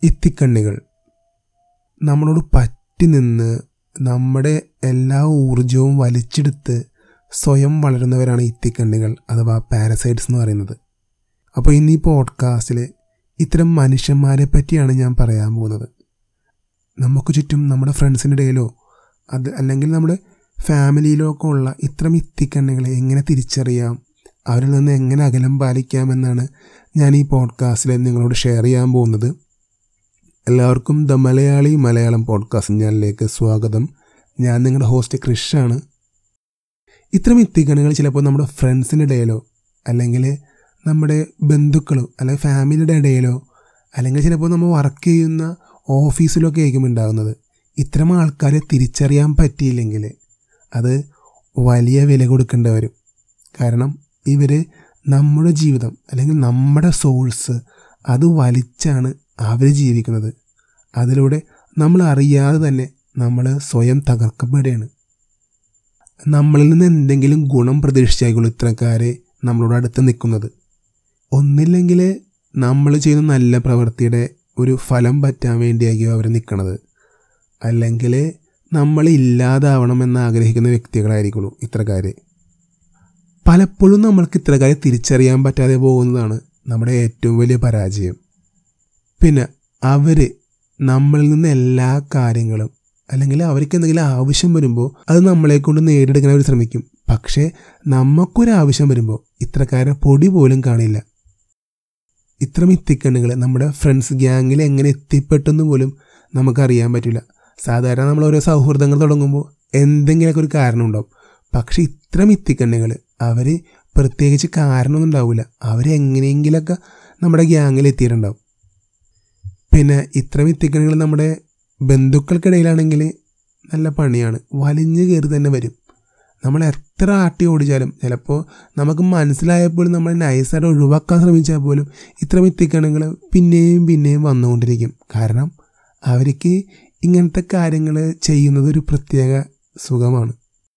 ഇത്തിക്കണ്ണികൾ നമ്മളോട് പറ്റി നിന്ന് നമ്മുടെ എല്ലാ ഊർജവും വലിച്ചെടുത്ത് സ്വയം വളരുന്നവരാണ് ഇത്തിക്കണ്ണികൾ അഥവാ പാരസൈറ്റ്സ് എന്ന് പറയുന്നത്. അപ്പോൾ ഇന്ന് ഈ പോഡ്കാസ്റ്റിൽ ഇത്തരം മനുഷ്യന്മാരെ പറ്റിയാണ് ഞാൻ പറയാൻ പോകുന്നത്. നമുക്ക് ചുറ്റും നമ്മുടെ ഫ്രണ്ട്സിൻ്റെ ഇടയിലോ അല്ലെങ്കിൽ നമ്മുടെ ഫാമിലിയിലോ ഒക്കെ ഉള്ള ഇത്തരം ഇത്തിക്കണ്ണികളെ എങ്ങനെ തിരിച്ചറിയാം, അവരിൽ നിന്ന് എങ്ങനെ അകലം പാലിക്കാമെന്നാണ് ഞാൻ ഈ പോഡ്കാസ്റ്റിൽ നിങ്ങളോട് ഷെയർ ചെയ്യാൻ പോകുന്നത്. എല്ലാവർക്കും ദ മലയാളം പോഡ്കാസ്റ്റ് ചാനലിലേക്ക് സ്വാഗതം. ഞാൻ നിങ്ങളുടെ ഹോസ്റ്റ് ക്രിഷാണ്. ഇത്തരം ഇത്തിക്കണ്ണികൾ ചിലപ്പോൾ നമ്മുടെ ഫ്രണ്ട്സിൻ്റെ ഇടയിലോ അല്ലെങ്കിൽ നമ്മുടെ ബന്ധുക്കളോ അല്ലെങ്കിൽ ഫാമിലിയുടെ ഇടയിലോ അല്ലെങ്കിൽ ചിലപ്പോൾ നമ്മൾ വർക്ക് ചെയ്യുന്ന ഓഫീസിലൊക്കെ ആയിരിക്കും ഉണ്ടാകുന്നത്. ഇത്തരം ആൾക്കാരെ തിരിച്ചറിയാൻ പറ്റിയില്ലെങ്കിൽ അത് വലിയ വില കൊടുക്കേണ്ടി വരും. കാരണം ഇവർ നമ്മുടെ ജീവിതം അല്ലെങ്കിൽ നമ്മുടെ സോഴ്സ് അത് വലിച്ചാണ് അവർ ജീവിക്കുന്നത്. അതിലൂടെ നമ്മൾ അറിയാതെ തന്നെ നമ്മൾ സ്വയം തകർക്കപ്പെടുകയാണ്. നമ്മളിൽ നിന്ന് എന്തെങ്കിലും ഗുണം പ്രതീക്ഷിച്ചായിരിക്കുള്ളൂ ഇത്തരക്കാരെ നമ്മളോട് അടുത്ത് നിൽക്കുന്നത്. ഒന്നില്ലെങ്കിൽ നമ്മൾ ചെയ്യുന്ന നല്ല പ്രവൃത്തിയുടെ ഒരു ഫലം പറ്റാൻ വേണ്ടിയായിരിക്കും അവർ നിൽക്കുന്നത്, അല്ലെങ്കിൽ നമ്മൾ ഇല്ലാതാവണമെന്ന് ആഗ്രഹിക്കുന്ന വ്യക്തികളായിരിക്കുള്ളൂ ഇത്തരക്കാർ. പലപ്പോഴും നമ്മൾക്ക് ഇത്തരക്കാരെ തിരിച്ചറിയാൻ പറ്റാതെ പോകുന്നതാണ് നമ്മുടെ ഏറ്റവും വലിയ പരാജയം. പിന്നെ അവർ നമ്മളിൽ നിന്ന് എല്ലാ കാര്യങ്ങളും അല്ലെങ്കിൽ അവർക്ക് എന്തെങ്കിലും ആവശ്യം വരുമ്പോൾ അത് നമ്മളെ കൊണ്ട് നേടിയെടുക്കാൻ അവർ ശ്രമിക്കും. പക്ഷേ നമുക്കൊരാവശ്യം വരുമ്പോൾ ഇത്തരക്കാരെ പൊടി പോലും കാണില്ല. ഇത്തരം ഇത്തിക്കണ്ണുകൾ നമ്മുടെ ഫ്രണ്ട്സ് ഗ്യാങ്ങിൽ എങ്ങനെ എത്തിപ്പെട്ടെന്ന് പോലും നമുക്കറിയാൻ പറ്റില്ല. സാധാരണ നമ്മൾ ഓരോ സൗഹൃദങ്ങൾ തുടങ്ങുമ്പോൾ എന്തെങ്കിലുമൊക്കെ ഒരു കാരണം ഉണ്ടാവും. പക്ഷെ ഇത്തരം ഇത്തിക്കണ്ണുകൾ അവർ പ്രത്യേകിച്ച് കാരണമൊന്നും ഉണ്ടാവില്ല, അവരെങ്ങനെയെങ്കിലൊക്കെ നമ്മുടെ ഗ്യാങ്ങിൽ എത്തിയിട്ടുണ്ടാവും. പിന്നെ ഇത്തരം ഇത്തിക്കണ്ണുകൾ നമ്മുടെ ബന്ധുക്കൾക്കിടയിലാണെങ്കിൽ നല്ല പണിയാണ്, വലിഞ്ഞു കയറി തന്നെ വരും. നമ്മൾ എത്ര ആട്ടി ഓടിച്ചാലും ചിലപ്പോൾ നമുക്ക് മനസ്സിലായപ്പോഴും നമ്മൾ നൈസായിട്ട് ഒഴിവാക്കാൻ ശ്രമിച്ചാൽ പോലും ഇത്തരം ഇത്തിക്കണ്ണുകൾ പിന്നെയും വന്നുകൊണ്ടിരിക്കും. കാരണം അവർക്ക് ഇങ്ങനത്തെ കാര്യങ്ങൾ ചെയ്യുന്നത് ഒരു പ്രത്യേക സുഖമാണ്.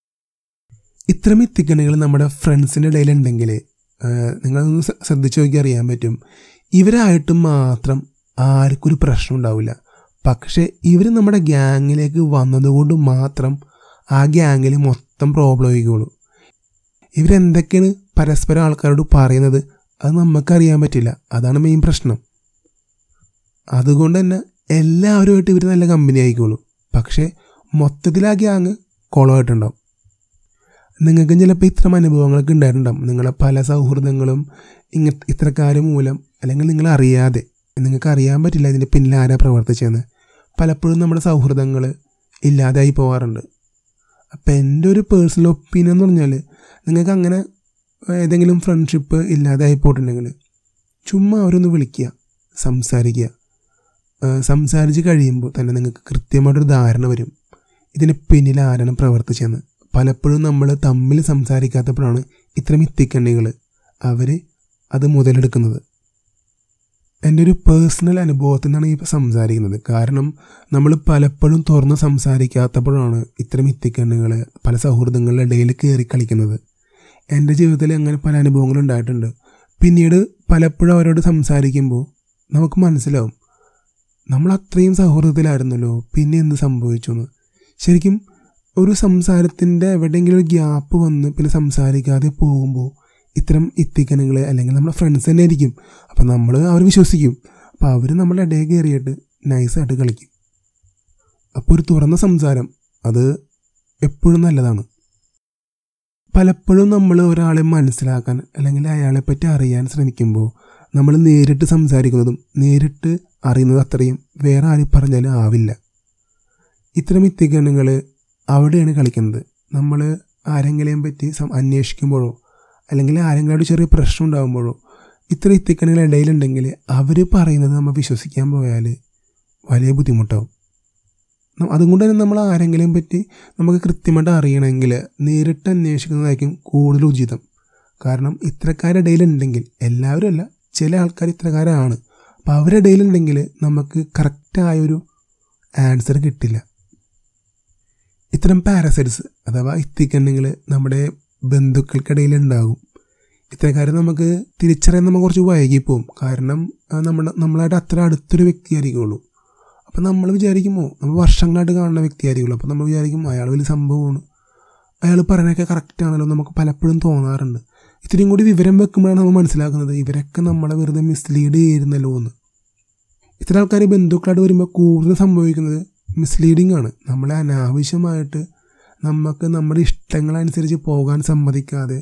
ഇത്തരം ഇത്തിക്കണ്ണികൾ നമ്മുടെ ഫ്രണ്ട്സിൻ്റെ ഇടയിലുണ്ടെങ്കിൽ നിങ്ങളൊന്ന് ശ്രദ്ധിച്ച് നോക്കി അറിയാൻ പറ്റും, ഇവരായിട്ട് മാത്രം ആർക്കൊരു പ്രശ്നം ഉണ്ടാവില്ല. പക്ഷേ ഇവർ നമ്മുടെ ഗ്യാങ്ങിലേക്ക് വന്നതുകൊണ്ട് മാത്രം ആ ഗ്യാങ്ങിൽ മൊത്തം പ്രോബ്ലം ആയിക്കോളൂ. ഇവരെന്തൊക്കെയാണ് പരസ്പരം ആൾക്കാരോട് പറയുന്നത് അത് നമുക്കറിയാൻ പറ്റില്ല. അതാണ് മെയിൻ പ്രശ്നം. അതുകൊണ്ട് തന്നെ എല്ലാവരുമായിട്ട് ഇവർ നല്ല കമ്പനി ആയിക്കോളൂ, പക്ഷേ മൊത്തത്തിൽ ആ ഗ്യാങ് കുളമായിട്ടുണ്ടാവും. നിങ്ങൾക്കും ചിലപ്പോൾ ഇത്തരം അനുഭവങ്ങളൊക്കെ ഉണ്ടായിട്ടുണ്ടാവും. നിങ്ങളെ പല സൗഹൃദങ്ങളും ഇത്തരക്കാർ മൂലം അല്ലെങ്കിൽ നിങ്ങളറിയാതെ, നിങ്ങൾക്ക് അറിയാൻ പറ്റില്ല ഇതിൻ്റെ പിന്നിൽ ആരാ പ്രവർത്തിച്ചതെന്ന്. പലപ്പോഴും നമ്മുടെ സൗഹൃദങ്ങൾ ഇല്ലാതായി പോകാറുണ്ട്. അപ്പം എൻ്റെ ഒരു പേഴ്സണൽ ഒപ്പീനിയൻ എന്ന് പറഞ്ഞാൽ, നിങ്ങൾക്ക് അങ്ങനെ ഏതെങ്കിലും ഫ്രണ്ട്ഷിപ്പ് ഇല്ലാതായി പോയിട്ടുണ്ടെങ്കിൽ ചുമ്മാ അവരൊന്ന് വിളിക്കുക, സംസാരിച്ച് കഴിയുമ്പോൾ തന്നെ നിങ്ങൾക്ക് കൃത്യമായിട്ടൊരു ധാരണ വരും ഇതിന് പിന്നിൽ ആരാണ് പ്രവർത്തിച്ചതെന്ന്. പലപ്പോഴും നമ്മൾ തമ്മിൽ സംസാരിക്കാത്തപ്പോഴാണ് ഇത്തരം ഇത്തിക്കണ്ണികൾ അവർ അത് മുതലെടുക്കുന്നത്. എൻ്റെ ഒരു പേഴ്സണൽ അനുഭവത്തിൽ നിന്നാണ് ഈ സംസാരിക്കുന്നത്. കാരണം നമ്മൾ പലപ്പോഴും തുറന്ന് സംസാരിക്കാത്തപ്പോഴാണ് ഇത്തരം ഇത്തിക്കണ്ണികൾ പല സൗഹൃദങ്ങളുടെ ഇടയിൽ കയറി കളിക്കുന്നത്. എൻ്റെ ജീവിതത്തിൽ അങ്ങനെ പല അനുഭവങ്ങളും ഉണ്ടായിട്ടുണ്ട്. പിന്നീട് പലപ്പോഴും അവരോട് സംസാരിക്കുമ്പോൾ നമുക്ക് മനസ്സിലാവും നമ്മൾ അത്രയും സൗഹൃദത്തിലായിരുന്നല്ലോ, പിന്നെ എന്ത് സംഭവിച്ചു എന്ന്. ശരിക്കും ഒരു സംസാരത്തിൻ്റെ എവിടെയെങ്കിലും ഒരു ഗ്യാപ്പ് വന്ന് പിന്നെ സംസാരിക്കാതെ പോകുമ്പോൾ ഇത്തരം ഇത്തിക്കണ്ണുകൾ അല്ലെങ്കിൽ നമ്മുടെ ഫ്രണ്ട്സ് തന്നെ ആയിരിക്കും. അപ്പം നമ്മൾ അവർ വിശ്വസിക്കും. അപ്പോൾ അവർ നമ്മുടെ ഇടയിൽ കയറിയിട്ട് നൈസായിട്ട് കളിക്കും. അപ്പോൾ ഒരു തുറന്ന സംസാരം അത് എപ്പോഴും നല്ലതാണ്. പലപ്പോഴും നമ്മൾ ഒരാളെ മനസ്സിലാക്കാൻ അല്ലെങ്കിൽ അയാളെപ്പറ്റി അറിയാൻ ശ്രമിക്കുമ്പോൾ നമ്മൾ നേരിട്ട് സംസാരിക്കുന്നതും നേരിട്ട് അറിയുന്നത് അത്രയും വേറെ ആരും പറഞ്ഞാലും ആവില്ല. ഇത്തരം ഇത്തിക്കണ്ണുകൾ അവിടെയാണ് കളിക്കുന്നത്. നമ്മൾ ആരെങ്കിലും പറ്റി അന്വേഷിക്കുമ്പോഴോ അല്ലെങ്കിൽ ആരെങ്കിലും ചെറിയ പ്രശ്നം ഉണ്ടാകുമ്പോഴോ ഇത്ര ഇത്തിക്കണ്ണികൾ ഇടയിലുണ്ടെങ്കിൽ അവർ പറയുന്നത് നമ്മൾ വിശ്വസിക്കാൻ പോയാൽ വലിയ ബുദ്ധിമുട്ടാവും. അതുകൊണ്ട് തന്നെ നമ്മൾ ആരെങ്കിലും പറ്റി നമുക്ക് കൃത്യമായിട്ട് അറിയണമെങ്കിൽ നേരിട്ട് അന്വേഷിക്കുന്നതായിരിക്കും കൂടുതൽ ഉചിതം. കാരണം ഇത്തരക്കാരുടെ ഇടയിലുണ്ടെങ്കിൽ, എല്ലാവരും അല്ല, ചില ആൾക്കാർ ഇത്തരക്കാരാണ്. അപ്പോൾ അവരുടെ ഇടയിലുണ്ടെങ്കിൽ നമുക്ക് കറക്റ്റായൊരു ആൻസർ കിട്ടില്ല. ഇത്തരം പാരസൈറ്റ്സ് അഥവാ ഇത്തിക്കണ്ണികൾ നമ്മുടെ ബന്ധുക്കൾക്കിടയിലുണ്ടാകും. ഇത്തരക്കാരെ നമുക്ക് തിരിച്ചറിയാൻ നമുക്ക് കുറച്ച് വൈകിപ്പോവും. കാരണം നമ്മളായിട്ട് അത്ര അടുത്തൊരു വ്യക്തിയായിരിക്കുള്ളൂ. അപ്പം നമ്മൾ വിചാരിക്കുമോ, നമ്മൾ വർഷങ്ങളായിട്ട് കാണുന്ന വ്യക്തിയായിരിക്കുള്ളൂ. അപ്പം നമ്മൾ വിചാരിക്കും അയാൾ വലിയ സംഭവമാണ്, അയാൾ പറയാനൊക്കെ കറക്റ്റാണല്ലോ, നമുക്ക് പലപ്പോഴും തോന്നാറുണ്ട്. ഇത്രയും കൂടി വിവരം വെക്കുമ്പോഴാണ് നമ്മൾ മനസ്സിലാക്കുന്നത് ഇവരൊക്കെ നമ്മളെ വെറുതെ മിസ്ലീഡ് ചെയ്യുന്നല്ലോ എന്ന്. ഇത്തരം ആൾക്കാർ ബന്ധുക്കളായിട്ട് വരുമ്പോൾ കൂടുതൽ സംഭവിക്കുന്നത് മിസ്ലീഡിങ് ആണ്. നമ്മളെ അനാവശ്യമായിട്ട് നമുക്ക് നമ്മുടെ ഇഷ്ടങ്ങളനുസരിച്ച് പോകാൻ സമ്മതിക്കാതെ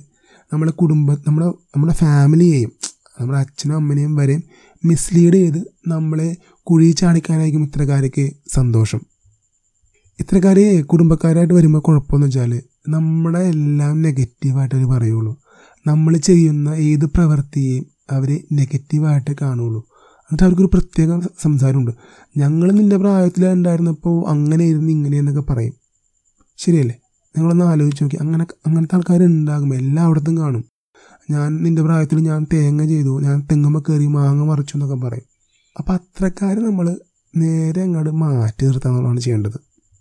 നമ്മുടെ ഫാമിലിയെയും നമ്മുടെ അച്ഛനും അമ്മനെയും വരെയും മിസ്ലീഡ് ചെയ്ത് നമ്മളെ കുഴി ചാടിക്കാനായിരിക്കും ഇത്തരക്കാർക്ക് സന്തോഷം. ഇത്തരക്കാർ കുടുംബക്കാരായിട്ട് വരുമ്പോൾ കുഴപ്പമെന്ന് വെച്ചാൽ നമ്മുടെ എല്ലാം നെഗറ്റീവായിട്ട് അവർ പറയുള്ളൂ. നമ്മൾ ചെയ്യുന്ന ഏത് പ്രവൃത്തിയെയും അവർ നെഗറ്റീവായിട്ട് കാണുള്ളൂ. എന്നിട്ട് അവർക്കൊരു പ്രത്യേക സംസാരമുണ്ട്. ഞങ്ങൾ നിൻ്റെ പ്രായത്തിൽ ഉണ്ടായിരുന്നപ്പോൾ അങ്ങനെയായിരുന്നു ഇങ്ങനെയെന്നൊക്കെ പറയും. ശരിയല്ലേ? നിങ്ങളൊന്ന് ആലോചിച്ച് നോക്കി. അങ്ങനത്തെ ആൾക്കാരുണ്ടാകും, എല്ലായിടത്തും കാണും. നിൻ്റെ പ്രായത്തിൽ ഞാൻ തേങ്ങ ചെയ്തു, ഞാൻ തെങ്ങുമ്മ കയറി മാങ്ങ മറിച്ചു എന്നൊക്കെ പറയും. അപ്പം അത്രക്കാർ നമ്മൾ നേരെ അങ്ങോട്ട് മാറ്റി നിർത്താന്നുള്ളതാണ് ചെയ്യേണ്ടത്.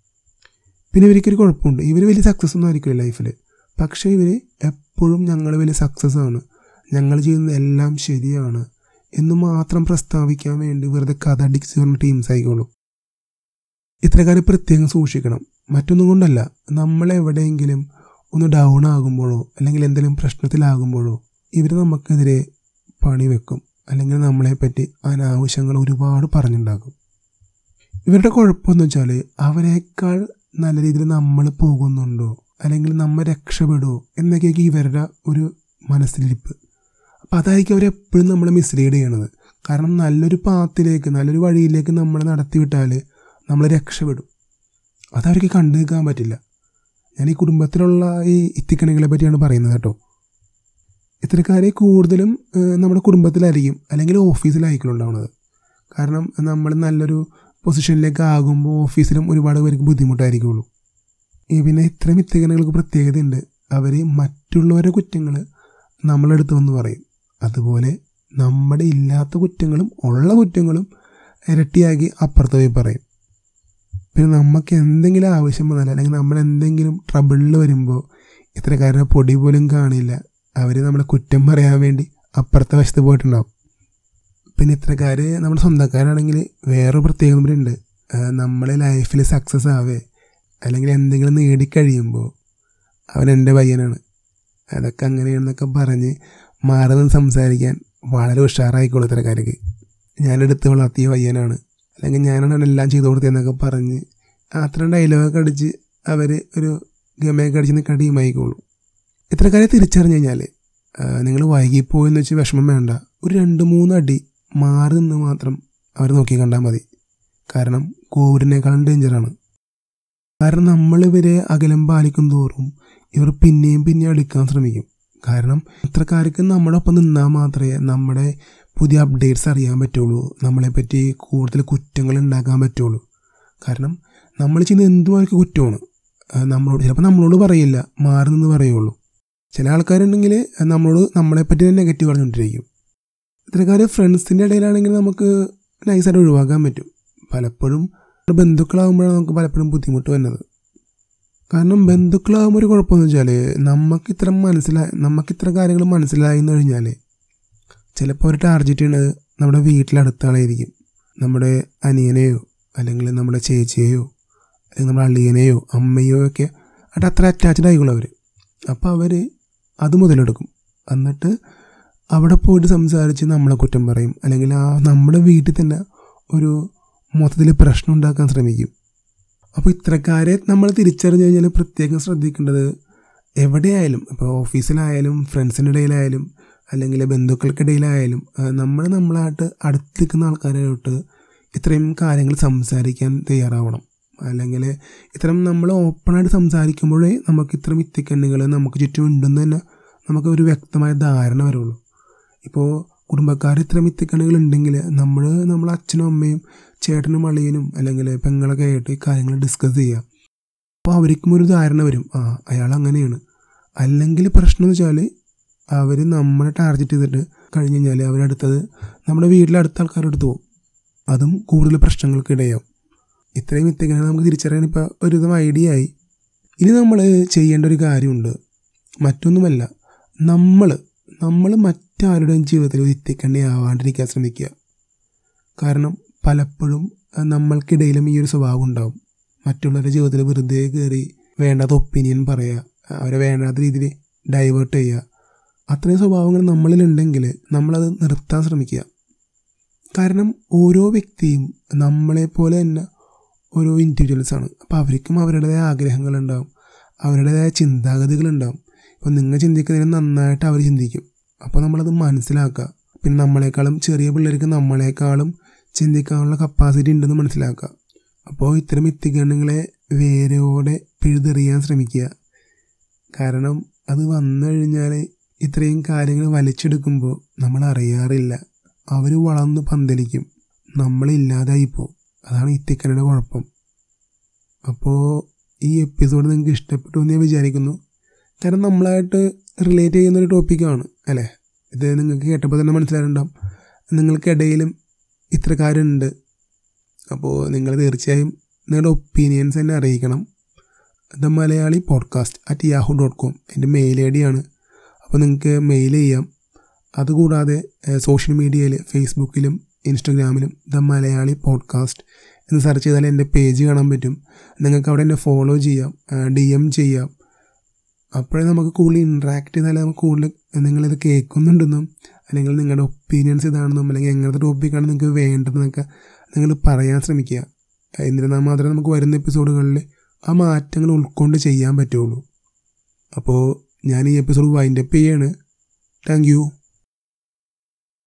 പിന്നെ ഇവർക്കൊരു കുഴപ്പമുണ്ട്, ഇവർ വലിയ സക്സസ് ഒന്നും ആയിരിക്കില്ല ലൈഫിൽ. പക്ഷേ ഇവർ എപ്പോഴും ഞങ്ങൾ വലിയ സക്സസ് ആണ്, ഞങ്ങൾ ചെയ്യുന്നത് എല്ലാം ശരിയാണ് എന്ന് മാത്രം പ്രസ്താവിക്കാൻ വേണ്ടി വെറുതെ കഥ അടിച്ച് പറഞ്ഞ ടീംസ് ആയിക്കോളൂ. ഇത്തരക്കാരെ പ്രത്യേകം സൂക്ഷിക്കണം. മറ്റൊന്നും കൊണ്ടല്ല, നമ്മളെവിടെയെങ്കിലും ഒന്ന് ഡൗൺ ആകുമ്പോഴോ അല്ലെങ്കിൽ എന്തെങ്കിലും പ്രശ്നത്തിലാകുമ്പോഴോ ഇവർ നമുക്കെതിരെ പണി വെക്കും, അല്ലെങ്കിൽ നമ്മളെപ്പറ്റി അനാവശ്യങ്ങൾ ഒരുപാട് പറഞ്ഞുണ്ടാക്കും. ഇവരുടെ കുഴപ്പമെന്ന് വെച്ചാൽ അവരെക്കാൾ നല്ല രീതിയിൽ നമ്മൾ പോകുന്നുണ്ടോ അല്ലെങ്കിൽ നമ്മൾ രക്ഷപ്പെടുമോ എന്നൊക്കെയൊക്കെ ഇവരുടെ ഒരു മനസ്സിലിരിപ്പ്. അപ്പോൾ അതായിരിക്കും അവരെപ്പോഴും നമ്മളെ മിസ്ലീഡ് ചെയ്യണത്. കാരണം നല്ലൊരു പാത്തിലേക്ക്, നല്ലൊരു വഴിയിലേക്ക് നമ്മളെ നടത്തിവിട്ടാൽ നമ്മൾ രക്ഷപ്പെടും. അതവർക്ക് കണ്ടു നിൽക്കാൻ പറ്റില്ല. ഞാൻ ഈ കുടുംബത്തിലുള്ള ഈ ഇത്തിക്കണികളെ പറ്റിയാണ് പറയുന്നത് കേട്ടോ. ഇത്തരക്കാരെ കൂടുതലും നമ്മുടെ കുടുംബത്തിലായിരിക്കും അല്ലെങ്കിൽ ഓഫീസിലായിരിക്കും ഉണ്ടാവുന്നത്. കാരണം നമ്മൾ നല്ലൊരു പൊസിഷനിലേക്ക് ആകുമ്പോൾ ഓഫീസിലും ഒരുപാട് പേർക്ക് ബുദ്ധിമുട്ടായിരിക്കുള്ളൂ. പിന്നെ ഇത്തരം ഇത്തിക്കണികൾക്ക് പ്രത്യേകതയുണ്ട്. അവർ മറ്റുള്ളവരുടെ കുറ്റങ്ങൾ നമ്മളെടുത്ത് വന്ന് പറയും. അതുപോലെ നമ്മുടെ ഇല്ലാത്ത കുറ്റങ്ങളും ഉള്ള കുറ്റങ്ങളും ഇരട്ടിയാക്കി അപ്പുറത്ത് പോയി പറയും. പിന്നെ നമുക്ക് എന്തെങ്കിലും ആവശ്യം വന്നാൽ അല്ലെങ്കിൽ നമ്മളെന്തെങ്കിലും ട്രബിളിൽ വരുമ്പോൾ ഇത്തരക്കാരുടെ പൊടി പോലും കാണില്ല. അവർ നമ്മളെ കുറ്റം പറയാൻ വേണ്ടി അപ്പുറത്തെ വശത്ത് പോയിട്ടുണ്ടാവും. പിന്നെ ഇത്തരക്കാർ നമ്മുടെ സ്വന്തക്കാരാണെങ്കിൽ വേറൊരു പ്രത്യേകത കൂടി ഉണ്ട്. നമ്മളെ ലൈഫിൽ സക്സസ് ആവേ അല്ലെങ്കിൽ എന്തെങ്കിലും നേടിക്കഴിയുമ്പോൾ അവൻ എൻ്റെ പയ്യനാണ്, അതൊക്കെ അങ്ങനെയാണെന്നൊക്കെ പറഞ്ഞ് മാറി നിന്ന് സംസാരിക്കാൻ വളരെ ഉഷാറായിക്കോളും ഇത്തരക്കാർക്ക്. ഞാനെടുത്ത് വളർത്തിയ പയ്യനാണ്, അല്ലെങ്കിൽ ഞാനാണ് എല്ലാം ചെയ്തു കൊടുത്തതെന്നൊക്കെ പറഞ്ഞ് അത്രയും ഡയലോഗൊക്കെ അടിച്ച് അവർ ഒരു ഗമയൊക്കെ അടിച്ച് നിൽക്കാൻ ടീമായിക്കോളും. ഇത്തരക്കാരെ തിരിച്ചറിഞ്ഞ് കഴിഞ്ഞാൽ നിങ്ങൾ വൈകിപ്പോയെന്ന് വെച്ച് വിഷമം വേണ്ട. ഒരു 2-3 അടി മാറി നിന്ന് മാത്രം അവർ നോക്കി കണ്ടാൽ മതി. കാരണം കോവിഡിനേക്കാളും ഡേഞ്ചറാണ്. കാരണം നമ്മളിവരെ അകലം പാലിക്കും തോറും ഇവർ പിന്നെയും അടുക്കാൻ ശ്രമിക്കും. കാരണം ഇത്രക്കാർക്ക് നമ്മുടെ ഒപ്പം നിന്നാൽ മാത്രമേ നമ്മുടെ പുതിയ അപ്ഡേറ്റ്സ് അറിയാൻ പറ്റുള്ളൂ, നമ്മളെപ്പറ്റി കൂടുതൽ കുറ്റങ്ങൾ ഉണ്ടാക്കാൻ പറ്റുള്ളൂ. കാരണം നമ്മൾ ചെയ്യുന്ന എന്തും അവർക്ക് കുറ്റമാണ്. ചിലപ്പോൾ നമ്മളോട് പറയില്ല, മാറി നിന്ന് പറയുള്ളൂ. ചില ആൾക്കാരുണ്ടെങ്കിൽ നമ്മളെപ്പറ്റി തന്നെ നെഗറ്റീവ് പറഞ്ഞുകൊണ്ടിരിക്കും. ഇത്തരക്കാർ ഫ്രണ്ട്സിൻ്റെ ഇടയിലാണെങ്കിൽ നമുക്ക് നൈസായിട്ട് ഒഴിവാക്കാൻ പറ്റും. പലപ്പോഴും ബന്ധുക്കളാകുമ്പോഴാണ് നമുക്ക് പലപ്പോഴും ബുദ്ധിമുട്ട് വരുന്നത്. കാരണം ബന്ധുക്കളാകുമ്പോൾ ഒരു കുഴപ്പമെന്ന് വെച്ചാൽ നമുക്കിത്ര കാര്യങ്ങൾ മനസ്സിലായി എന്ന് കഴിഞ്ഞാൽ ചിലപ്പോൾ അവർ ടാർഗറ്റ് ചെയ്യുന്നത് നമ്മുടെ വീട്ടിലടുത്ത ആളായിരിക്കും. നമ്മുടെ അനിയനെയോ അല്ലെങ്കിൽ നമ്മുടെ ചേച്ചിയെയോ അല്ലെങ്കിൽ നമ്മുടെ അളിയനെയോ അമ്മയോ ഒക്കെ ആയിട്ട് അത്ര അറ്റാച്ച്ഡ് ആയിക്കോളും അവർ. അപ്പോൾ അവർ അത് മുതലെടുക്കും. എന്നിട്ട് അവിടെ പോയിട്ട് സംസാരിച്ച് നമ്മളെ കുറ്റം പറയും, അല്ലെങ്കിൽ നമ്മുടെ വീട്ടിൽ തന്നെ ഒരു മൊത്തത്തിൽ പ്രശ്നം ഉണ്ടാക്കാൻ ശ്രമിക്കും. അപ്പോൾ ഇത്തരക്കാരെ നമ്മൾ തിരിച്ചറിഞ്ഞു കഴിഞ്ഞാൽ പ്രത്യേകം ശ്രദ്ധിക്കേണ്ടത് എവിടെയായാലും, ഇപ്പോൾ ഓഫീസിലായാലും ഫ്രണ്ട്സിൻ്റെ ഇടയിലായാലും അല്ലെങ്കിൽ ബന്ധുക്കൾക്കിടയിലായാലും നമ്മളായിട്ട് അടുത്ത് നിൽക്കുന്ന ആൾക്കാരായിട്ട് ഇത്രയും കാര്യങ്ങൾ സംസാരിക്കാൻ തയ്യാറാവണം. അല്ലെങ്കിൽ ഇത്തരം നമ്മൾ ഓപ്പണായിട്ട് സംസാരിക്കുമ്പോഴേ നമുക്ക് ഇത്തരം ഇത്തിക്കണ്ണികൾ നമുക്ക് ചുറ്റും ഉണ്ടെന്ന് തന്നെ നമുക്ക് ഒരു വ്യക്തമായ ധാരണ വരുള്ളൂ. ഇപ്പോൾ കുടുംബക്കാർ ഇത്തരം ഇത്തിക്കണ്ണികൾ ഉണ്ടെങ്കിൽ നമ്മളെ അച്ഛനും അമ്മയും ചേട്ടനും അളിയനും അല്ലെങ്കിൽ പെങ്ങളൊക്കെ ആയിട്ട് ഈ കാര്യങ്ങൾ ഡിസ്കസ് ചെയ്യുക. അപ്പോൾ അവർക്കും ഒരു ധാരണ വരും, അയാൾ അങ്ങനെയാണ്. അല്ലെങ്കിൽ പ്രശ്നം എന്ന് വെച്ചാൽ അവർ നമ്മളെ ടാർഗറ്റ് ചെയ്തിട്ട് കഴിഞ്ഞ് കഴിഞ്ഞാൽ അവരടുത്തത് നമ്മുടെ വീട്ടിലടുത്ത ആൾക്കാരെടുത്ത് പോകും. അതും കൂടുതൽ പ്രശ്നങ്ങൾക്ക് ഇടയാവും. ഇത്രയും ഇത്തിക്കണ്ണികൾ നമുക്ക് തിരിച്ചറിയാൻ ഇപ്പോൾ ഒരുവിധം ഐഡിയ ആയി. ഇനി നമ്മൾ ചെയ്യേണ്ട ഒരു കാര്യമുണ്ട്. മറ്റൊന്നുമല്ല, നമ്മൾ മറ്റാരുടെയും ജീവിതത്തിൽ ഒരു ഇത്തിക്കണ്ണി ആവാണ്ടിരിക്കാൻ ശ്രമിക്കുക. കാരണം പലപ്പോഴും നമ്മൾക്കിടയിലും ഈ ഒരു സ്വഭാവം ഉണ്ടാവും. മറ്റുള്ളവരുടെ ജീവിതത്തിൽ വെറുതെ കയറി വേണ്ടാത്ത ഒപ്പീനിയൻ പറയുക, അവരെ വേണ്ടാത്ത രീതിയിൽ ഡൈവേർട്ട് ചെയ്യുക. അത്രയും സ്വഭാവങ്ങൾ നമ്മളിലുണ്ടെങ്കിൽ നമ്മളത് നിർത്താൻ ശ്രമിക്കുക. കാരണം ഓരോ വ്യക്തിയും നമ്മളെപ്പോലെ തന്നെ ഓരോ ഇൻഡിവിജ്വൽസാണ്. അപ്പോൾ അവർക്കും അവരുടേതായ ആഗ്രഹങ്ങളുണ്ടാവും, അവരുടേതായ ചിന്താഗതികളുണ്ടാവും. ഇപ്പോൾ നിങ്ങൾ ചിന്തിക്കുന്നതിന് നന്നായിട്ട് അവർ ചിന്തിക്കും. അപ്പോൾ നമ്മളത് മനസ്സിലാക്കുക. പിന്നെ നമ്മളെക്കാളും ചെറിയ പിള്ളേർക്ക് നമ്മളെക്കാളും ചിന്തിക്കാനുള്ള കപ്പാസിറ്റി ഉണ്ടെന്ന് മനസ്സിലാക്കുക. അപ്പോൾ ഇത്തരം ഇത്തിക്കണ്ണുകളെ വേരോടെ പിഴുതെറിയാൻ ശ്രമിക്കുക. കാരണം അത് വന്നു കഴിഞ്ഞാൽ ഇത്രയും കാര്യങ്ങൾ വലിച്ചെടുക്കുമ്പോൾ നമ്മൾ അറിയാറില്ല. അവർ വളർന്ന് പന്തലിക്കും, നമ്മളില്ലാതായിപ്പോൾ. അതാണ് ഇത്തിക്കണ്ണയുടെ കുഴപ്പം. അപ്പോൾ ഈ എപ്പിസോഡ് നിങ്ങൾക്ക് ഇഷ്ടപ്പെട്ടു എന്ന് ഞാൻ വിചാരിക്കുന്നു. കാരണം നമ്മളായിട്ട് റിലേറ്റ് ചെയ്യുന്നൊരു ടോപ്പിക്കാണ് അല്ലേ. ഇത് നിങ്ങൾക്ക് കേട്ടപ്പോൾ തന്നെ മനസ്സിലായിട്ടുണ്ടാവും, നിങ്ങൾക്കിടയിലും ഇത്രക്കാരുണ്ട്. അപ്പോൾ നിങ്ങൾ തീർച്ചയായും നിങ്ങളുടെ ഒപ്പീനിയൻസ് എന്നെ അറിയിക്കണം. theMalayaliPodcast@yahoo.com എൻ്റെ മെയിൽ ഐ ഡിയാണ്. അപ്പോൾ നിങ്ങൾക്ക് മെയിൽ ചെയ്യാം. അതുകൂടാതെ സോഷ്യൽ മീഡിയയിൽ ഫേസ്ബുക്കിലും ഇൻസ്റ്റഗ്രാമിലും ദ പോഡ്കാസ്റ്റ് എന്ന് സെർച്ച് ചെയ്താൽ എൻ്റെ പേജ് കാണാൻ പറ്റും. നിങ്ങൾക്ക് അവിടെ എന്നെ ഫോളോ ചെയ്യാം, DM ചെയ്യാം. അപ്പോഴേ നമുക്ക് കൂടുതൽ ഇൻട്രാക്ട് ചെയ്താലേ നമുക്ക് കൂടുതൽ നിങ്ങളിത് കേൾക്കുന്നുണ്ടെന്നും അല്ലെങ്കിൽ നിങ്ങളുടെ ഒപ്പീനിയൻസ് ഇതാണെന്നും അല്ലെങ്കിൽ എങ്ങനത്തെ ടോപ്പിക്കാണ് നിങ്ങൾക്ക് വേണ്ടതെന്നൊക്കെ നിങ്ങൾ പറയാൻ ശ്രമിക്കുക. എന്നിരുന്നാൽ മാത്രമേ നമുക്ക് വരുന്ന എപ്പിസോഡുകളിൽ ആ മാറ്റങ്ങൾ ഉൾക്കൊണ്ട് ചെയ്യാൻ പറ്റുള്ളൂ. അപ്പോൾ ഞാൻ ഈ എപ്പിസോഡ് വൈൻഡപ്പ് ചെയ്യാണ്. Thank U.